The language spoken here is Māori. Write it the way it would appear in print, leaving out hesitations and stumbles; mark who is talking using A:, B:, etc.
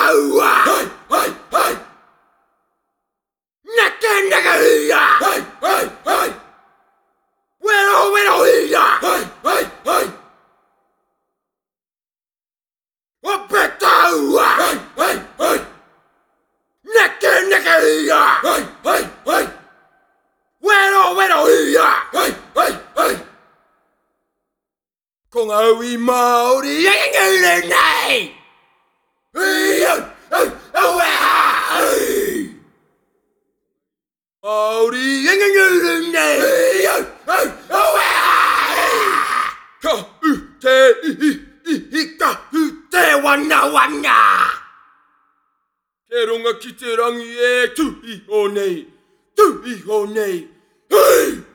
A: ua. Hei, hei, hei. Näkennäkö hiia? Hei, hei, hei. Vero hiia. Hei, hei, hei. Opettaa ua. Hei, hei, hei. Näkennäkö hiia? Hei, hei, hei. Vero hiia. Hei, hei, hei. Con ơi Maori anh này. Maori anh này. Ka u te ka u te wana wana. Te ronga ki te rangi e tu i o nei. Tu i o nei. Hey!